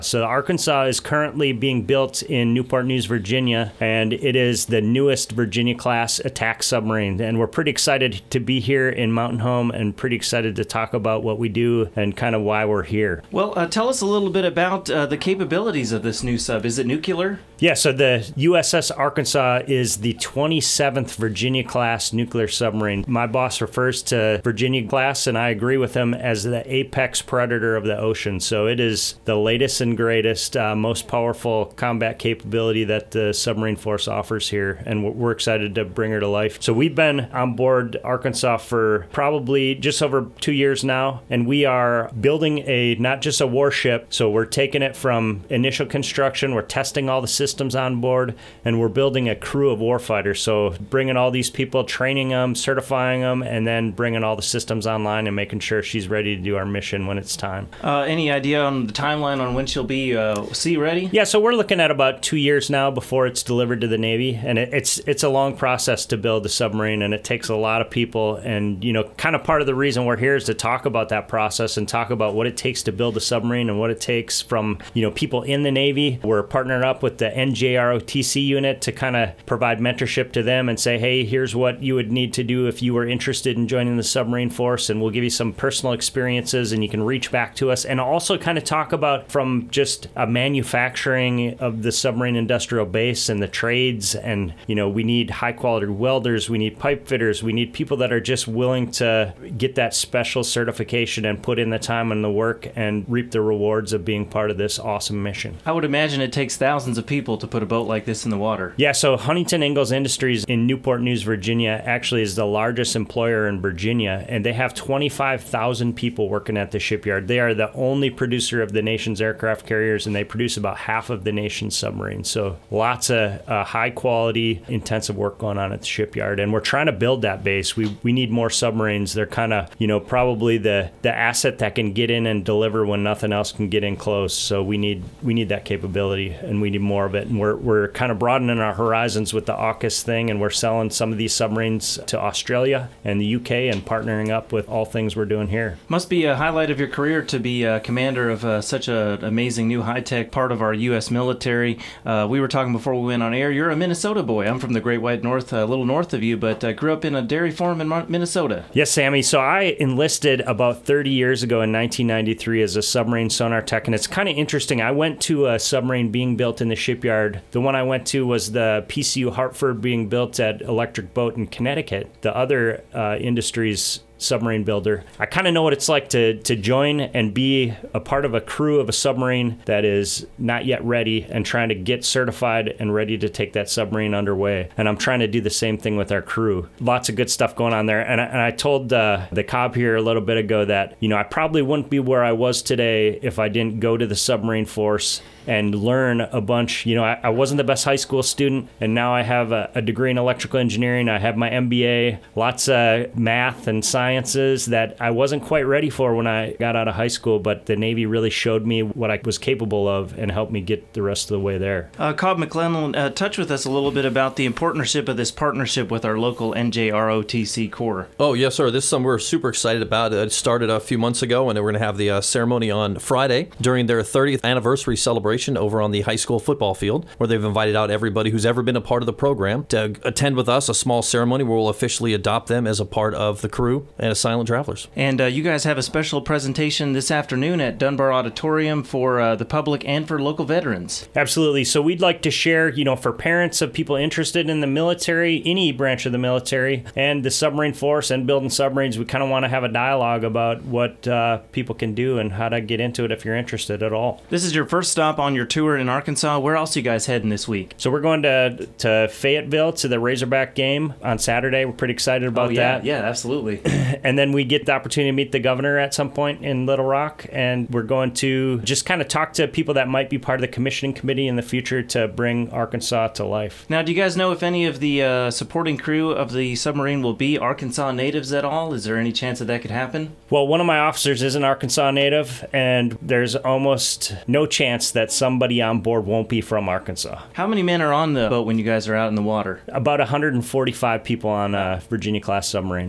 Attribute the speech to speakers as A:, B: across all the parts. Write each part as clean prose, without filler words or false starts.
A: So the Arkansas is currently being built in Newport News, Virginia, and it is the newest Virginia-class attack submarine. And we're pretty excited to be here in Mountain Home and pretty excited to talk about what we do and kind of why we're here.
B: Well, tell us a little bit about the capabilities of this new sub. Is it nuclear?
A: Yeah, so the USS Arkansas is the 27th Virginia-class nuclear submarine. My boss refers to Virginia-class, and I agree with him, as the apex predator of the ocean. So it is the latest and greatest, most powerful combat capability that the submarine force offers here, and we're excited to bring her to life. So we've been on board Arkansas for probably just over 2 years now, and we are building not just a warship, so we're taking it from initial construction, we're testing all the systems on board, and we're building a crew of warfighters. So bringing all these people, training them, certifying them, and then bringing all the systems online and making sure she's ready to do our mission when it's time.
B: Any idea on the timeline on when she'll be sea ready?
A: Yeah, so we're looking at about 2 years now before it's delivered to the Navy, and it's a long process to build a submarine, and it takes a lot of people. And kind of part of the reason we're here is to talk about that process and talk about what it takes to build a submarine and what it takes from people in the Navy. We're partnered up with the NJROTC unit to kind of provide mentorship to them and say, hey, here's what you would need to do if you were interested in joining the submarine force, and we'll give you some personal experiences and you can reach back to us. And also kind of talk about from just a manufacturing of the submarine industrial base and the trades. And we need high quality welders, we need pipe fitters, we need people that are just willing to get that special certification and put in the time and the work and reap the rewards of being part of this awesome mission.
B: I would imagine it takes thousands of people to put a boat like this in the water.
A: Yeah, so Huntington Ingalls Industries in Newport News, Virginia actually is the largest employer in Virginia, and they have 25,000 people working at the shipyard. They are the only producer of the nation's aircraft carriers, and they produce about half of the nation's submarines. So lots of high quality, intensive work going on at the shipyard, and we're trying to build that base. We need more submarines. They're kind of, probably the asset that can get in and deliver when nothing else can get in close. So we need that capability, and we need more of it. And we're kind of broadening our horizons with the AUKUS thing, and we're selling some of these submarines to Australia and the UK and partnering up with all things we're doing here.
B: Must be a highlight of your career to be a commander of such an amazing new high-tech part of our U.S. military. We were talking before we went on air. You're a Minnesota boy. I'm from the Great White North, a little north of you, but grew up in a dairy farm in Minnesota.
A: Yes, Sammy. So I enlisted about 30 years ago in 1993 as a submarine sonar tech, and it's kind of interesting. I went to a submarine being built in the shipyard. The one I went to was the PCU Hartford being built at Electric Boat in Connecticut. The other industries submarine builder. I kind of know what it's like to join and be a part of a crew of a submarine that is not yet ready and trying to get certified and ready to take that submarine underway. And I'm trying to do the same thing with our crew. Lots of good stuff going on there. And I told the Cobb here a little bit ago that, I probably wouldn't be where I was today if I didn't go to the submarine force and learn a bunch. I wasn't the best high school student, and now I have a degree in electrical engineering. I have my MBA, lots of math and sciences that I wasn't quite ready for when I got out of high school, but the Navy really showed me what I was capable of and helped me get the rest of the way there.
B: Cobb McClellan, touch with us a little bit about the importance of this partnership with our local NJROTC Corps.
C: Oh, yes, sir. This is something we're super excited about. It started a few months ago, and we're going to have the ceremony on Friday during their 30th anniversary celebration over on the high school football field, where they've invited out everybody who's ever been a part of the program to attend with us a small ceremony where we'll officially adopt them as a part of the crew and as silent travelers.
B: And you guys have a special presentation this afternoon at Dunbar Auditorium for the public and for local veterans.
A: Absolutely. So we'd like to share, for parents of people interested in the military, any branch of the military, and the submarine force and building submarines, we kind of want to have a dialogue about what people can do and how to get into it if you're interested at all.
B: This is your first stop on your tour in Arkansas. Where else are you guys heading this week?
A: So we're going to Fayetteville to the Razorback game on Saturday. We're pretty excited about that.
B: Yeah, absolutely.
A: And then we get the opportunity to meet the governor at some point in Little Rock, and we're going to just kind of talk to people that might be part of the commissioning committee in the future to bring Arkansas to life.
B: Now, do you guys know if any of the supporting crew of the submarine will be Arkansas natives at all? Is there any chance that could happen?
A: Well, one of my officers is an Arkansas native, and there's almost no chance that somebody on board won't be from Arkansas.
B: How many men are on the boat when you guys are out in the water?
A: About 145 people on a Virginia-class submarine.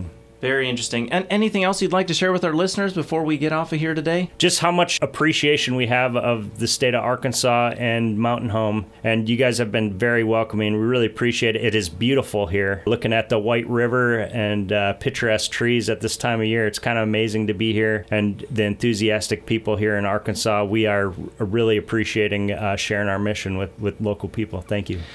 B: Very interesting. And anything else you'd like to share with our listeners before we get off of here today?
A: Just how much appreciation we have of the state of Arkansas and Mountain Home. And you guys have been very welcoming. We really appreciate it. It is beautiful here. Looking at the White River and picturesque trees at this time of year, it's kind of amazing to be here. And the enthusiastic people here in Arkansas, we are really appreciating sharing our mission with local people. Thank you.